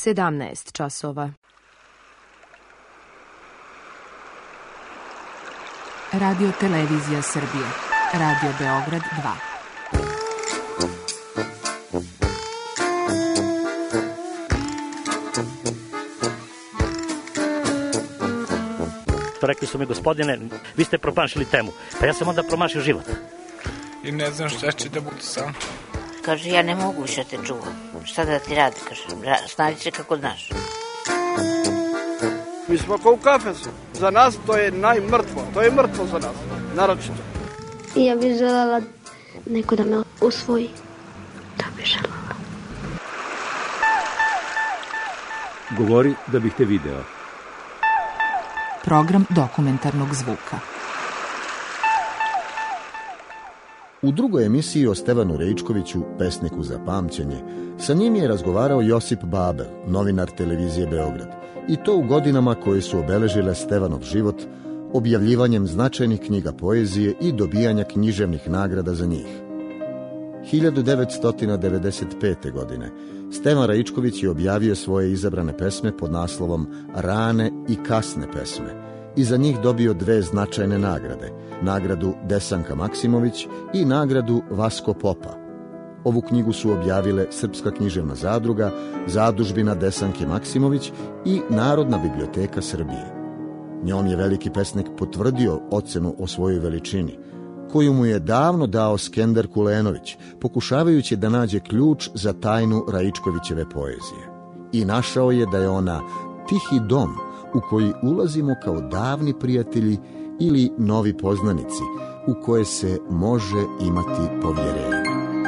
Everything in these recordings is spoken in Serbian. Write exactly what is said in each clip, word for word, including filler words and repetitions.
sedamnaest časova. Radio Televizija Srbije. Radio Beograd dva. Rekli su mi, gospodine, vi ste promašili temu. Pa ja sam onda promašio život. I ne znam šta će da bude sam. Kaže, ja ne mogu više te čuvam. Šta da ti radi, kaže, snađi se kako znaš. Mi smo kao u kafesu. Za nas to je najmrtvo. To je mrtvo za nas, naročito. Ja bih želela neko da me usvoji. Da bih želela. Govori da bih te video. Program dokumentarnog zvuka. U drugoj emisiji o Stevanu Rejčkoviću, pesniku za pamćenje, sa njim je razgovarao Josip Babel, novinar televizije Beograd, i to u godinama koje su obeležile Stevanov život, objavljivanjem značajnih knjiga poezije i dobijanja književnih nagrada za njih. hiljadu devetsto devedeset pete. godine Stevan Rejčković je objavio svoje izabrane pesme pod naslovom Rane i kasne pesme i za njih dobio dve značajne nagrade, nagradu Desanka Maksimović i nagradu Vasko Popa. Ovu knjigu su objavile Srpska književna zadruga, Zadužbina Desanke Maksimović i Narodna biblioteka Srbije. Njom je veliki pesnik potvrdio ocenu o svojoj veličini, koju mu je davno dao Skender Kulenović, pokušavajući da nađe ključ za tajnu Rejčkovićeve poezije. I našao je da je ona tihi dom u koji ulazimo kao davni prijatelji ili novi poznanici, u koje se može imati povjerenje.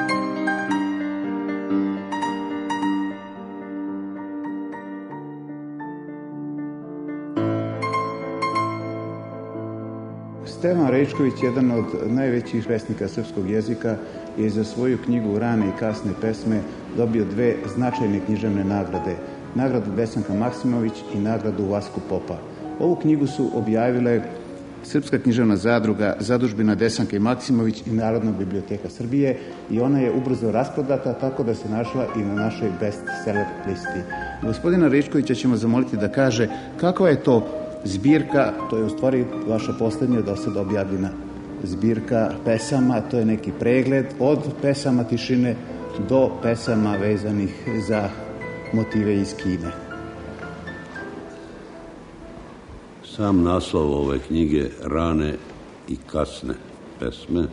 Stevan Rejčković, jedan od najvećih pesnika srpskog jezika, je za svoju knjigu Rane i kasne pesme dobio dve značajne književne nagrade. Nagradu Desanka Maksimović i nagradu Vasko Popa. Ovu knjigu su objavile Srpska književna zadruga, Zadužbina Desanke Maksimović i Narodna biblioteka Srbije i ona je ubrzo rasprodata, tako da se našla i na našoj bestseller listi. Gospodina Rejčkovića ćemo zamoliti da kaže kakva je to zbirka, to je u stvari vaša poslednja do sada objavljena zbirka pesama, to je neki pregled od pesama tišine do pesama vezanih za motive iz Kine. Sam naslov ove knjige Rane i kasne pesme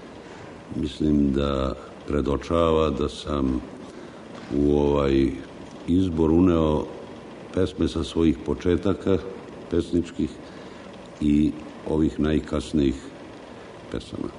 mislim da predočava da sam u ovaj izbor uneo pesme sa svojih početaka pesničkih i ovih najkasnijih pesama.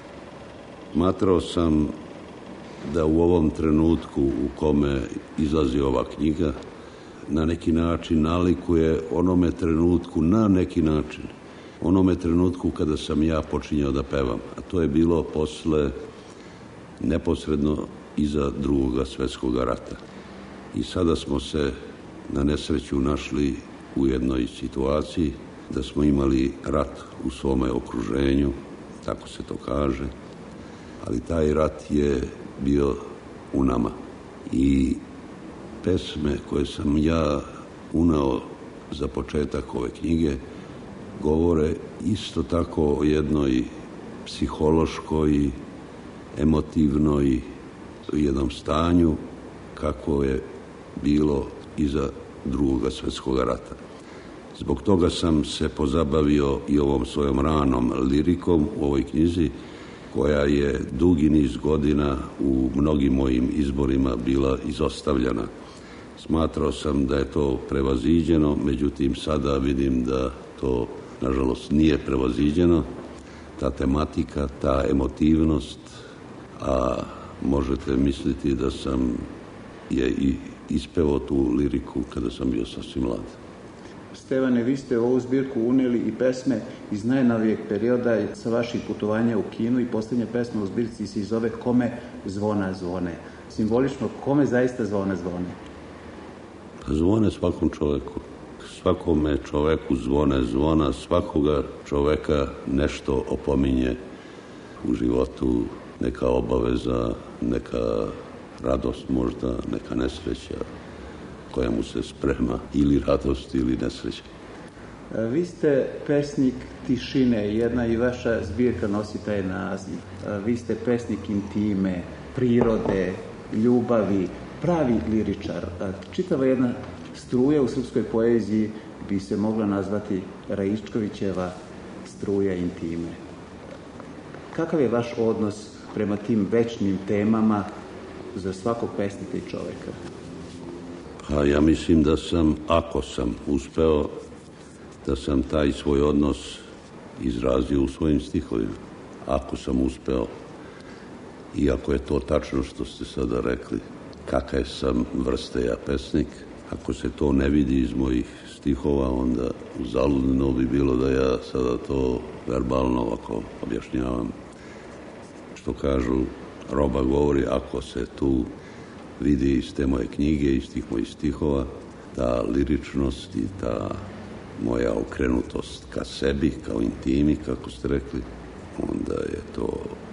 Smatrao sam da u ovom trenutku u kome izlazi ova knjiga na neki način nalikuje onome trenutku, na neki način, onome trenutku kada sam ja počinjao da pevam. A to je bilo posle, neposredno iza Drugog svjetskog rata. I sada smo se na nesreću našli u jednoj situaciji da smo imali rat u svome okruženju, tako se to kaže, ali taj rat je bio u nama. I pesme koje sam ja uneo za početak ove knjige govore isto tako o jednoj psihološkoj, emotivnoj, jednom stanju kako je bilo iza Drugog svjetskog rata. Zbog toga sam se pozabavio i ovom svojom ranom lirikom u ovoj knjizi, koja je dugi niz godina u mnogim mojim izborima bila izostavljena. Smatrao sam da je to prevaziđeno, međutim sada vidim da to, nažalost, nije prevaziđeno. Ta tematika, ta emotivnost, a možete misliti da sam je i ispevao tu liriku kada sam bio sasvim mlad. Stevane, vi ste u ovu zbirku uneli i pesme iz najnovijeg perioda sa vaših putovanja u Kinu i posljednja pesma u zbirci se zove Kome zvona zvone. Simbolično, kome zaista zvone zvone? Pa zvone svakom čoveku. Svakome čoveku zvone zvona, svakoga čoveka nešto opominje u životu, neka obaveza, neka radost možda, neka nesreća. koja mu se sprema, ili radost ili nesreća. Vi ste pesnik tišine, jedna i vaša zbirka nosi taj naziv. Vi ste pesnik intime, prirode, ljubavi, pravi liričar. Čitava jedna struja u srpskoj poeziji bi se mogla nazvati Raičkovićeva struja intime. Kakav je vaš odnos prema tim večnim temama za svakog pesnika i čoveka? A ja mislim da sam, ako sam uspeo, da sam taj svoj odnos izrazio u svojim stihovima. Ako sam uspeo, iako je to tačno što ste sada rekli, kakav sam vrste ja pesnik, ako se to ne vidi iz mojih stihova, onda zaludno bi bilo da ja sada to verbalno ovako objašnjavam. Što kažu, roba govori, ako se tu vidi iz te moje knjige, iz tih mojih stihova, ta liričnost i ta moja okrenutost ka sebi, kao intimi, kako ste rekli, onda je to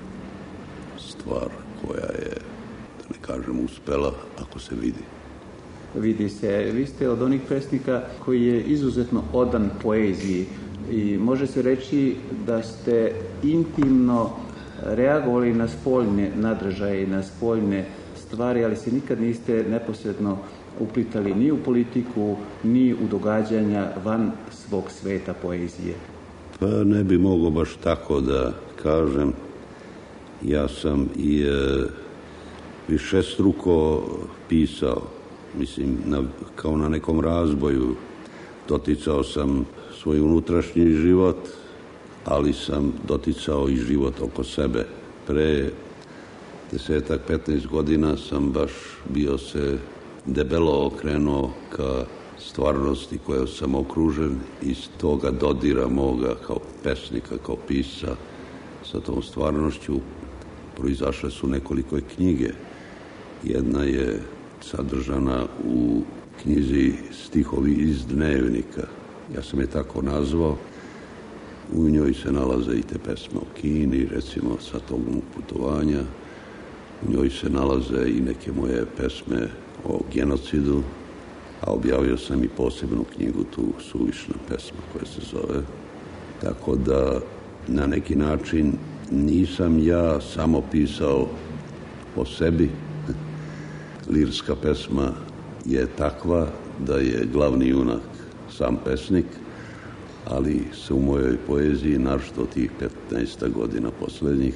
stvar koja je, da ne kažem, uspela, ako se vidi. Vidi se. Vi ste od onih pesnika koji je izuzetno odan poeziji i može se reći da ste intimno reagovali na spoljne nadržaje i na spoljne stvari, ali se nikad niste neposredno uplitali ni u politiku, ni u događanja van svog sveta poezije. Pa ne bi mogao baš tako da kažem. Ja sam i e, višestruko pisao, mislim, na, kao na nekom razboju. Doticao sam svoj unutrašnji život, ali sam doticao i život oko sebe. Pre desetak, petnaest godina sam baš bio se debelo okrenuo ka stvarnosti koja sam okružen, iz toga dodira moga kao pesnika, kao pisca sa tom stvarnošću proizašle su nekoliko knjige. Jedna je sadržana u knjizi Stihovi iz dnevnika. Ja sam je tako nazvao. U njoj se nalaze i te pesme o Kini, recimo sa tog putovanja. U njoj se nalaze i neke moje pesme o genocidu, a objavio sam i posebnu knjigu, tu suvišna pesma koja se zove. Tako da na neki način nisam ja samo pisao o sebi. Lirska pesma je takva da je glavni junak sam pesnik, ali se u mojoj poeziji, naročito tih petnaest godina poslednjih,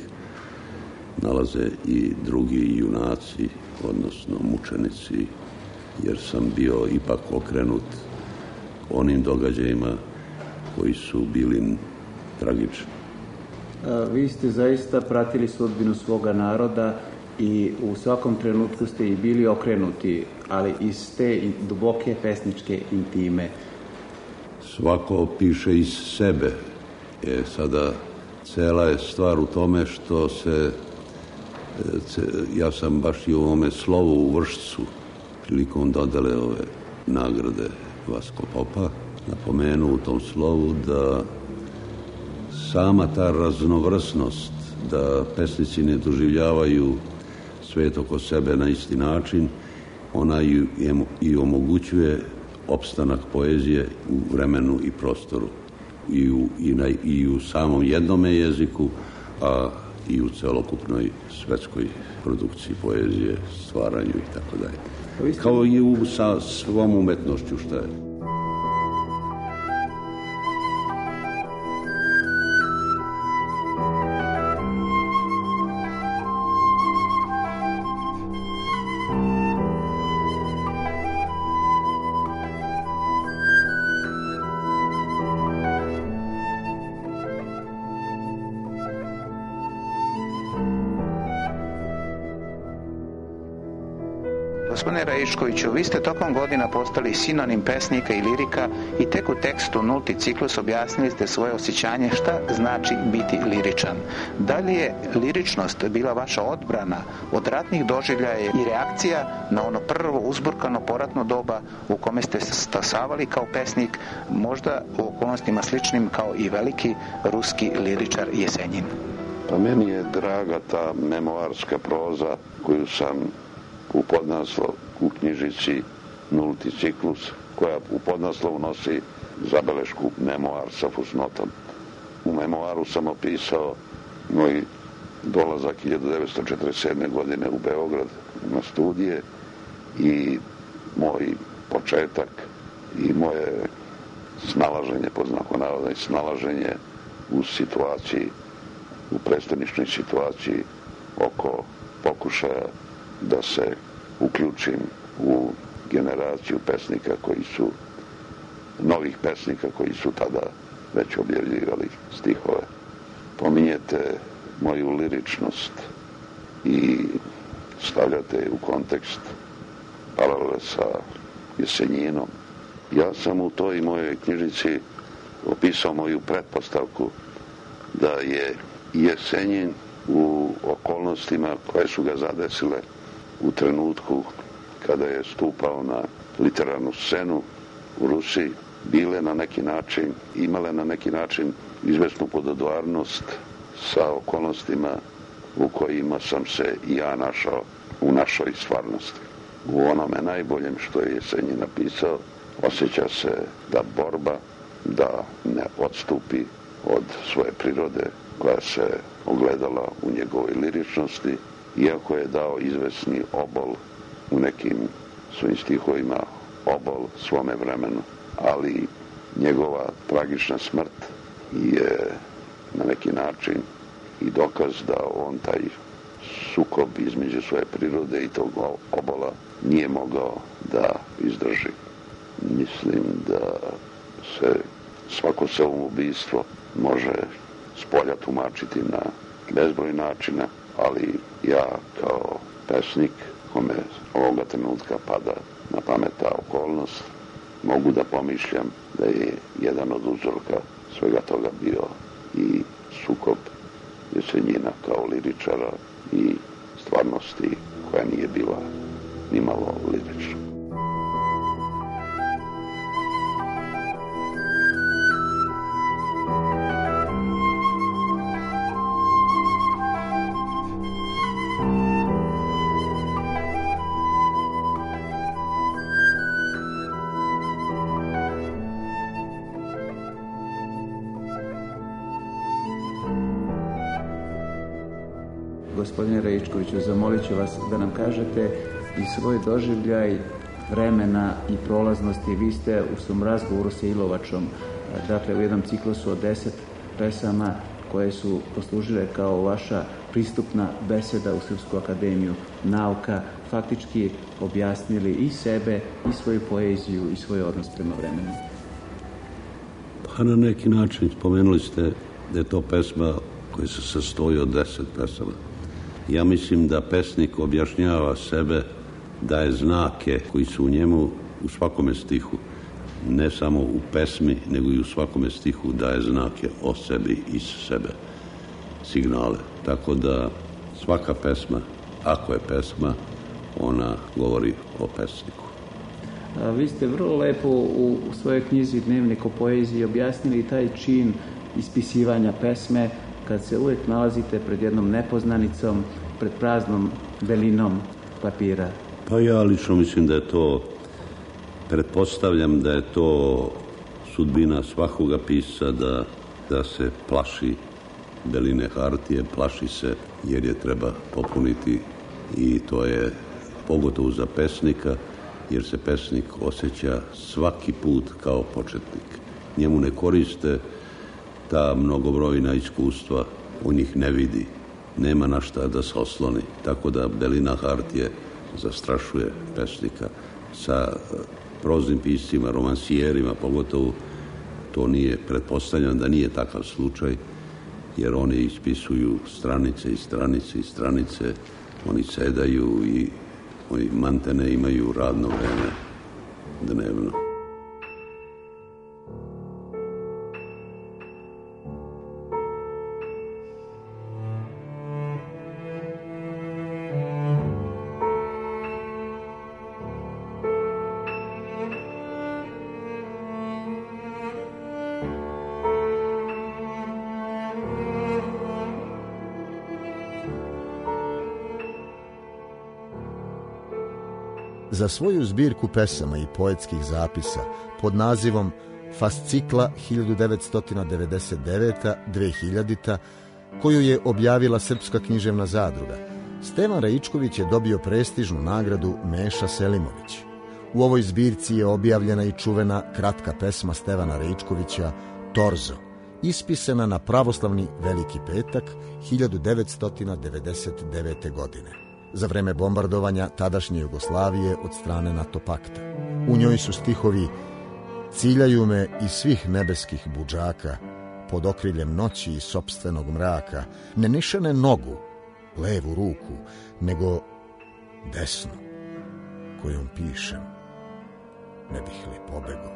nalaze i drugi junaci, odnosno mučenici, jer sam bio ipak okrenut onim događajima koji su bili tragični. Vi ste zaista pratili sudbinu svoga naroda i u svakom trenutku ste i bili okrenuti, ali iz te duboke pesničke intime. Svako piše iz sebe. E, sada, cela je stvar u tome što se, ja sam baš i u ovome slovu u Vršcu, prilikom dodele ove nagrade Vasko Popa, napomenuo u tom slovu da sama ta raznovrsnost, da pesnici ne doživljavaju svet oko sebe na isti način, ona i, i omogućuje opstanak poezije u vremenu i prostoru. I u, i na, i u samom jednome jeziku, a i u celokupnoj svetskoj produkciji poezije, stvaranju i tako dalje. Kao i u sa svom umetnošću šta je. Gospodine Raičkoviću, vi ste tokom godina postali sinonim pesnika i lirika i tek u tekstu Nulti ciklus objasnili ste svoje osjećanje šta znači biti liričan. Da li je liričnost bila vaša odbrana od ratnih doživljaja i reakcija na ono prvo uzburkano poratno doba u kome ste stasavali kao pesnik, možda u okolnostima sličnim kao i veliki ruski liričar Jesenjin? Pa meni je draga ta memoarska proza koju sam u podnaslov u knjižici nulti ciklus, koja u podnaslovu nosi zabelešku memoar sa fusnotom. U memoaru sam opisao moj dolazak hiljadu devetsto četrdeset sedme. godine u Beograd na studije i moj početak i moje snalaženje, pod znakom navoda, snalaženje u situaciji, u prestoničnoj situaciji oko pokušaja da se uključim u generaciju pesnika koji su, novih pesnika koji su tada već objavljivali stihove. Pominjete moju liričnost i stavljate u kontekst paralele sa Jesenjinom. Ja sam u toj mojoj knjižici opisao moju pretpostavku da je Jesenjin u okolnostima koje su ga zadesile u trenutku kada je stupao na literarnu scenu u Rusiji, bile na neki način, imale na neki način izvesnu podudarnost sa okolnostima u kojima sam se i ja našao u našoj stvarnosti. U onome najboljem što je Jesenjin napisao, osjeća se da borba, da ne odstupi od svoje prirode koja se ogledala u njegovoj liričnosti, iako je dao izvesni obol u nekim svojim stihovima, obol svome vremenu, ali njegova tragična smrt je na neki način i dokaz da on taj sukob između svoje prirode i tog obola nije mogao da izdrži. Mislim da se svako samoubistvo može spolja tumačiti na bezbroj načina, ali ja kao pesnik, kome ovoga trenutka pada na pamet ta okolnost, mogu da pomišljam da je jedan od uzroka svega toga bio i sukob Jesenjina kao liričara i stvarnosti koja nije bila nimalo lirična. Gospodine Rajičkoviću, zamolit ću vas da nam kažete i svoj doživljaj vremena i prolaznosti. Vi ste u svom razgovoru sa Ilovačom, dakle u jednom ciklusu od deset pesama koje su poslužile kao vaša pristupna beseda u Srpsku akademiju nauka, faktički objasnili i sebe, i svoju poeziju, i svoj odnos prema vremenu. Pa na neki način spomenuli ste da je to pesma koja se sastoji od deset pesama. Ja mislim da pesnik objašnjava sebe, daje znake koji su u njemu u svakome stihu. Ne samo u pesmi, nego i u svakome stihu daje znake o sebi, iz sebe, signale. Tako da svaka pesma, ako je pesma, ona govori o pesniku. A vi ste vrlo lepo u svojoj knjizi Dnevnik o poeziji objasnili taj čin ispisivanja pesme, kad se uvijek nalazite pred jednom nepoznanicom, pred praznom belinom papira. Pa ja lično mislim da je to, pretpostavljam da je to sudbina svakoga pisca, da, da se plaši beline hartije, plaši se jer je treba popuniti, i to je pogotovo za pesnika, jer se pesnik osjeća svaki put kao početnik. Njemu ne koriste ta mnogobrojna iskustva, on njih ne vidi, nema na šta da se osloni, tako da belina hartije zastrašuje pesnika. Sa proznim piscima, romansijerima pogotovo, to nije, pretpostavljam da nije takav slučaj, jer oni ispisuju stranice i stranice i stranice, oni sedaju i oni mantene imaju radno vreme dnevno. Za svoju zbirku pesama i poetskih zapisa pod nazivom Fascikla hiljadu devetsto devedeset devete do dve hiljadite. koju je objavila Srpska književna zadruga, Stevan Raičković je dobio prestižnu nagradu Meša Selimović. U ovoj zbirci je objavljena i čuvena kratka pesma Stevana Raičkovića Torzo, ispisana na pravoslavni Veliki petak hiljadu devetsto devedeset devete. godine, za vreme bombardovanja tadašnje Jugoslavije od strane NATO pakta. U njoj su stihovi: ciljaju me iz svih nebeskih budžaka, pod okriljem noći i sopstvenog mraka, ne nišane nogu, levu ruku, nego desnu, kojom pišem, ne bih li pobegao.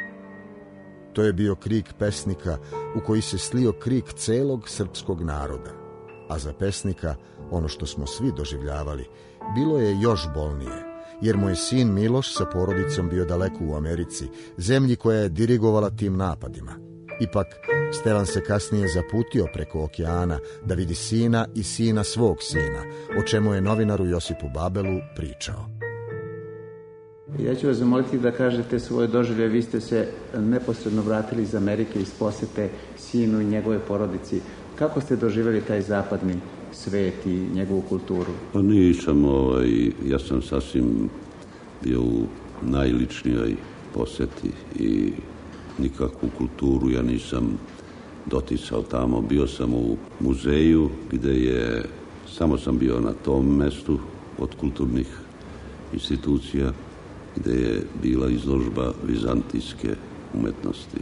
To je bio krik pesnika u koji se slio krik celog srpskog naroda, a za pesnika, ono što smo svi doživljavali, bilo je još bolnije, jer mu je sin Miloš sa porodicom bio daleko u Americi, zemlji koja je dirigovala tim napadima. Ipak, Stevan se kasnije zaputio preko okeana da vidi sina i sina svog sina, o čemu je novinaru Josipu Babelu pričao. Ja ću vas zamoliti da kažete svoje doživlje. Vi ste se neposredno vratili iz Amerike iz posete sinu i njegove porodici. Kako ste doživjeli taj zapadni svet i njegovu kulturu? Pa nisam, ovaj, ja sam sasvim bio u najličnijoj poseti i nikakvu kulturu ja nisam doticao tamo. Bio sam u muzeju gde je, samo sam bio na tom mestu od kulturnih institucija, gde je bila izložba vizantijske umetnosti.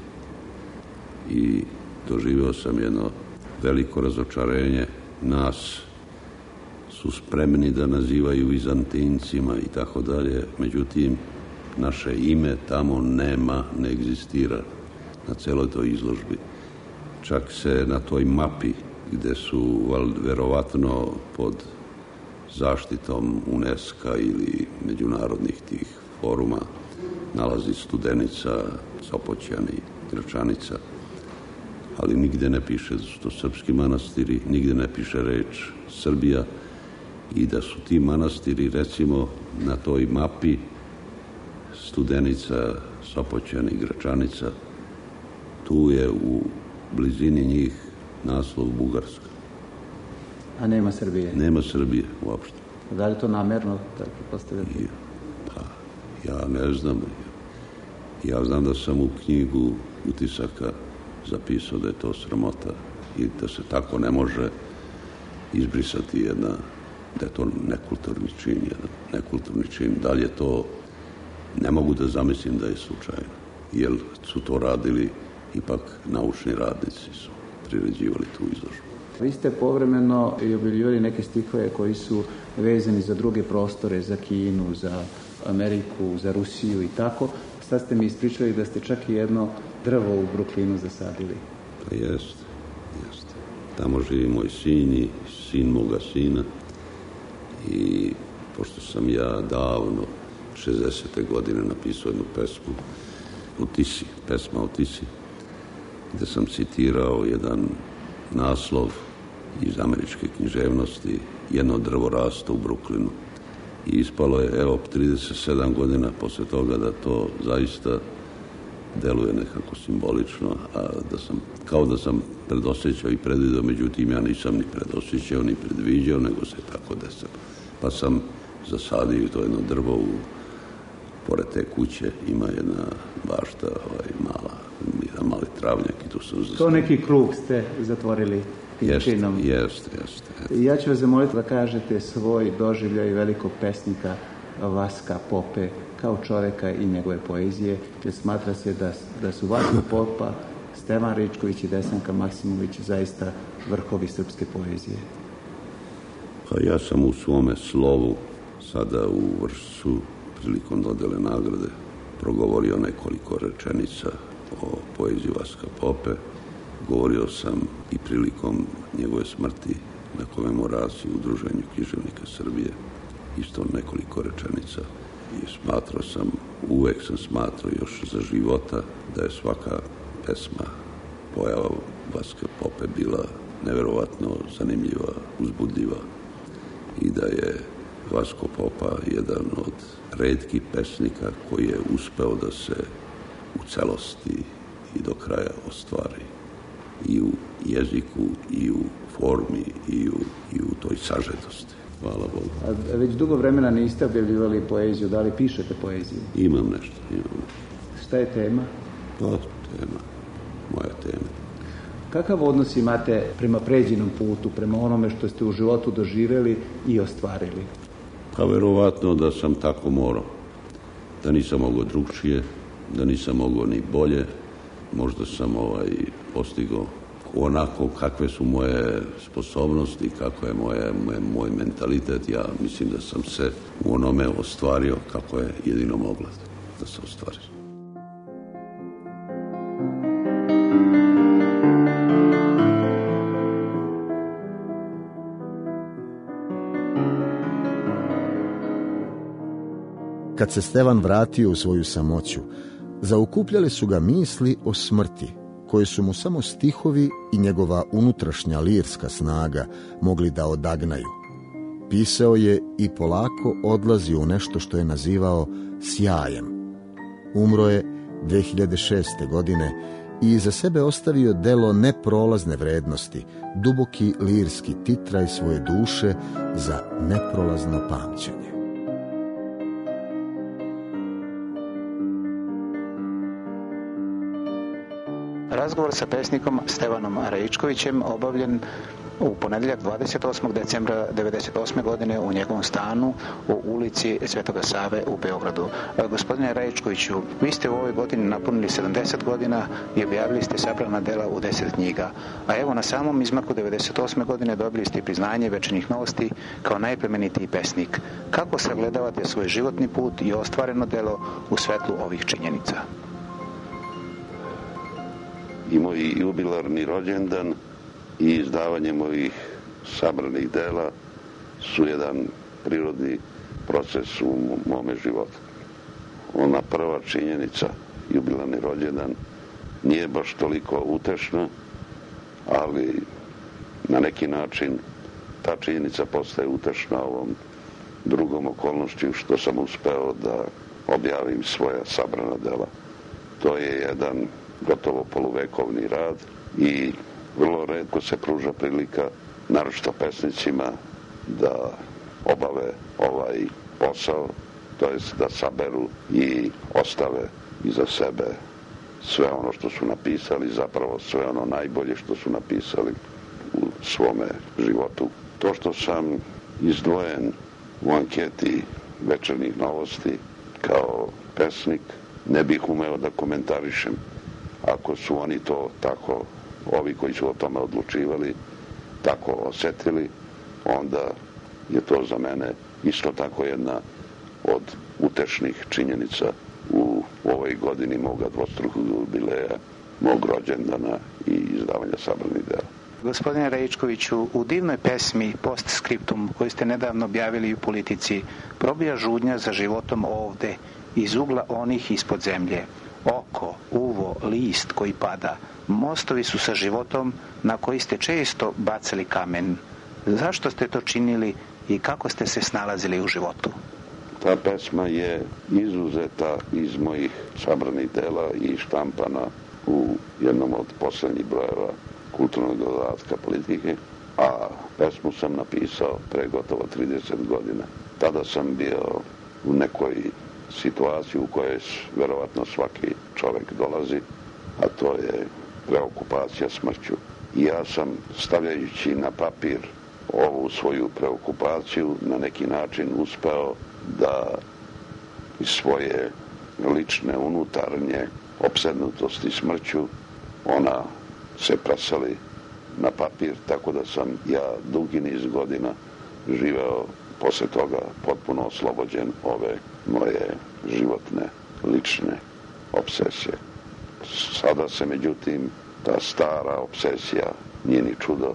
I doživio sam jedno veliko razočarenje. Nas su spremni da nazivaju Vizantincima i tako dalje, međutim, naše ime tamo nema, ne egzistira na celoj toj izložbi. Čak se na toj mapi, gde su verovatno pod zaštitom UNESCO ili međunarodnih tih foruma, nalazi Studenica, Sopoćani, Gračanica, ali nigde ne piše da su to srpski manastiri, nigde ne piše reč Srbija, i da su ti manastiri, recimo, na toj mapi Studenica, Sopoćani, Gračanica, tu je u blizini njih naslov Bugarska. A nema Srbije? Nema Srbije uopšte. Da li to namerno tako postavljate? Pa, ja ne znam. Ja znam da sam u knjigu utisaka zapisao da je to sramota i da se tako ne može izbrisati jedna, da je to nekulturni čin, jedan nekulturni čin. Da li je to, ne mogu da zamislim da je slučajno, jer su to radili ipak naučni radnici, su priređivali tu izložbu. Vi ste povremeno i objavljivali neke stihove koji su vezani za druge prostore, za Kinu, za Ameriku, za Rusiju i tako. Sad ste mi ispričali da ste čak i jedno drvo u Brooklynu zasadili. Pa jeste, jeste. Tamo živi moj sin i sin moga sina i pošto sam ja davno, šezdesete godine, napisao jednu pesmu o Tisi, pesma o Tisi, gde sam citirao jedan naslov iz američke književnosti, jedno drvo rasta u Brooklynu. I ispalo je, evo, trideset sedam godina posle toga da to zaista deluje nekako simbolično, a da sam, kao da sam predosjećao i predvidio, međutim ja nisam ni predosjećao, ni predviđao, nego se tako desilo. Pa sam zasadio to jedno drvo u, pored te kuće, ima jedna bašta, ovaj, mala, jedan mali travnjak i tu sam zasadio. To neki krug ste zatvorili činom. Jeste, jeste. Ja ću vas zamoliti da kažete svoj doživljaj velikog pesnika Vaska Pope kao čoveka i njegove poezije, jer smatra se da, da su Vasko Popa, Stevan Raičković i Desanka Maksimović zaista vrhovi srpske poezije. Pa ja sam u svome slovu sada u Vršcu prilikom dodele nagrade progovorio nekoliko rečenica o poeziji Vaska Pope. Govorio sam i prilikom njegove smrti na komemoraciji u Udruženju književnika Srbije, isto nekoliko rečenica. I smatrao sam, uvek sam smatrao još za života da je svaka pesma, pojava Vaske Pope bila neverovatno zanimljiva, uzbudljiva i da je Vasko Popa jedan od retkih pesnika koji je uspeo da se u celosti i do kraja ostvari i u jeziku, i u formi, i u, i u toj sažetosti. Hvala Bogu. A već dugo vremena niste objavljivali poeziju, da li pišete poeziju? Imam nešto, imam nešto. Šta je tema? Pa, tema, moja tema. Kakav odnos imate prema pređenom putu, prema onome što ste u životu doživeli i ostvarili? Pa verovatno da sam tako morao. Da nisam mogao drugčije, da nisam mogao ni bolje. Možda sam ovaj, postigao onako kakve su moje sposobnosti, kako je moje, moj, moj mentalitet. Ja mislim da sam se u onome ostvario kako je jedino moglo da se ostvari. Kad se Stevan vratio u svoju samoću, zaokupljale su ga misli o smrti, koje su mu samo stihovi i njegova unutrašnja lirska snaga mogli da odagnaju. Pisao je i polako odlazio u nešto što je nazivao sjajem. Umro je dve hiljade šeste. godine i iza sebe ostavio delo neprolazne vrednosti, duboki lirski titraj svoje duše za neprolazno pamćenje. Razgovor sa pesnikom Stevanom Raičkovićem obavljen u ponedjeljak dvadeset osmog decembra devedeset osme. godine u njegovom stanu u ulici Svetoga Save u Beogradu. Gospodine Raičkoviću, vi ste u ovoj godini napunili sedamdeset godina i objavili ste sabrana dela u deset knjiga. A evo na samom izmaku devedeset osme. godine dobili ste priznanje Večernjih novosti kao najplemenitiji pesnik. Kako sagledavate svoj životni put i ostvareno delo u svetlu ovih činjenica? I moj jubilarni rođendan i izdavanje mojih sabranih dela su jedan prirodni proces u mome životu. Ona prva činjenica, jubilarni rođendan, nije baš toliko utešna, ali na neki način ta činjenica postaje utešna ovom drugom okolnošću što sam uspeo da objavim svoja sabrana dela. To je jedan gotovo poluvekovni rad i vrlo retko se pruža prilika, naročito pesnicima, da obave ovaj posao, to jest da saberu i ostave iza sebe sve ono što su napisali, zapravo sve ono najbolje što su napisali u svome životu. To što sam izdvojen u anketi Večernjih novosti kao pesnik, ne bih umeo da komentarišem. Ako su oni to tako, ovi koji su o tome odlučivali, tako osetili, onda je to za mene isto tako jedna od utešnih činjenica u ovoj godini moga dvostrukog jubileja, mog rođendana i izdavanja sabranih dela. Gospodine Raičkoviću, u divnoj pesmi Postscriptum, koju ste nedavno objavili u Politici, probija žudnja za životom ovde, iz ugla onih ispod zemlje. Oko, uvo, list koji pada, mostovi su sa životom na koji ste često bacali kamen. Zašto ste to činili i kako ste se snalazili u životu? Ta pesma je izuzeta iz mojih sabranih dela i štampana u jednom od poslednjih brojeva Kulturnog dodatka Politike, a pesmu sam napisao pre gotovo trideset godina. Tada sam bio u nekoj situaciju u kojoj verovatno svaki čovek dolazi, a to je preokupacija smrću. I ja sam, stavljajući na papir ovu svoju preokupaciju, na neki način uspeo da iz svoje lične, unutarnje opsednutosti smrću ona se preseli na papir, tako da sam ja dugi niz godina živeo posle toga potpuno oslobođen ove moje životne, lične obsesije. Sada se, međutim, ta stara obsesija, nije ni čudo,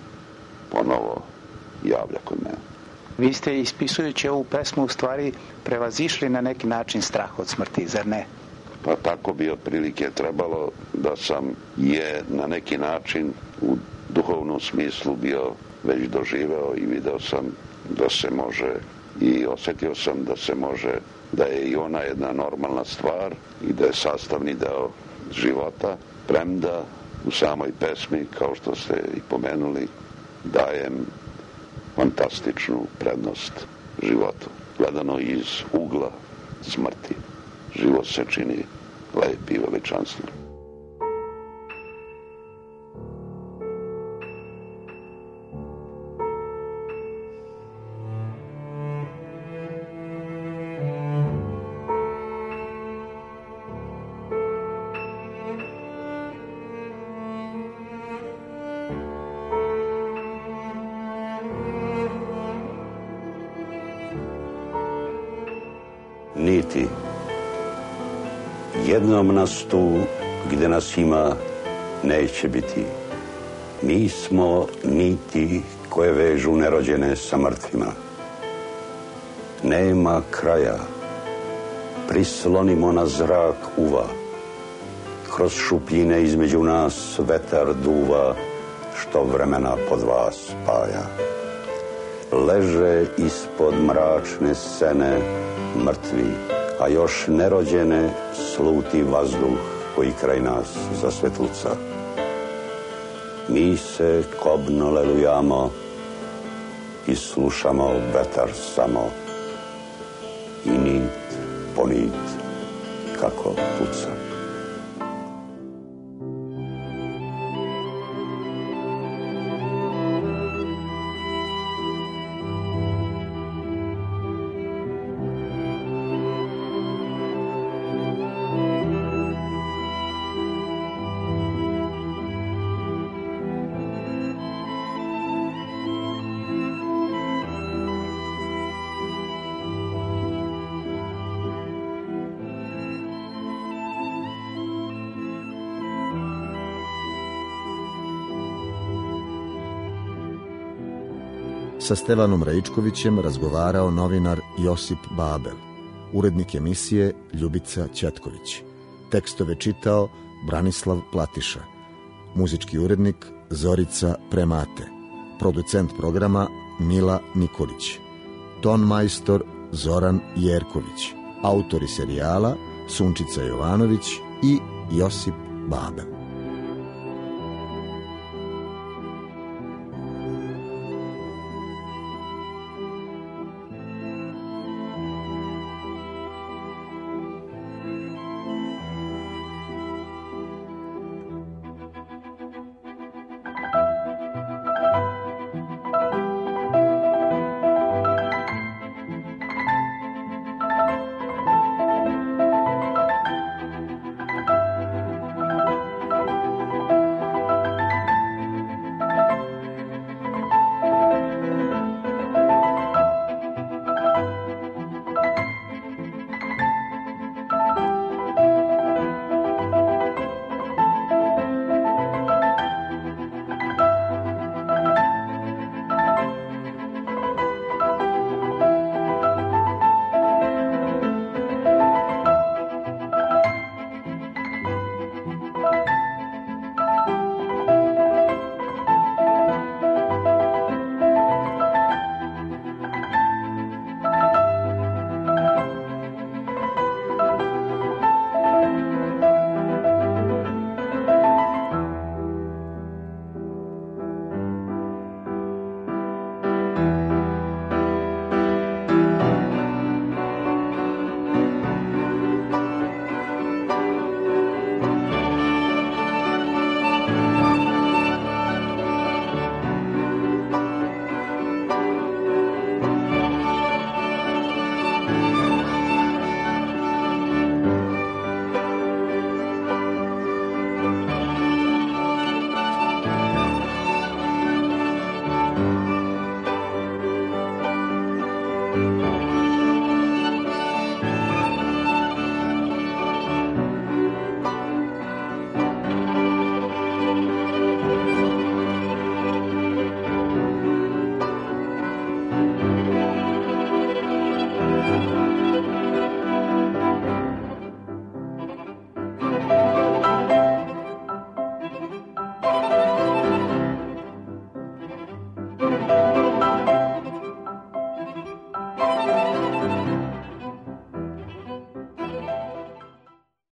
ponovo javlja kod mene. Vi ste, ispisujući ovu pesmu, u stvari prevazišli na neki način strah od smrti, zar ne? Pa tako bi otprilike trebalo, da sam je na neki način u duhovnom smislu bio već doživeo i video sam da se može, i osetio sam da se može da je i ona jedna normalna stvar i da je sastavni deo života, premda u samoj pesmi, kao što ste i pomenuli, dajem fantastičnu prednost životu. Gledano iz ugla smrti, život se čini lep i veličanstven. Niti. Jednom nas tu, gde nas ima, neće biti. Mi smo niti koje vežu nerođene sa mrtvima. Nema kraja. Prislonimo na zrak uva. Kroz šupljine između nas vetar duva, što vremena pod vas spaja. Leže ispod mračne scene mrtvi, a još nerođene sluti vazduh koji kraj nas zasvetluca. Mi se kobno lelujamo i slušamo vetar samo i nit po nit kako puca. Sa Stevanom Raičkovićem razgovarao novinar Josip Babel, urednik emisije Ljubica Ćetković. Tekstove čitao Branislav Platiša, muzički urednik Zorica Premate, producent programa Mila Nikolić, ton majstor Zoran Jerković, autori serijala Sunčica Jovanović i Josip Babel.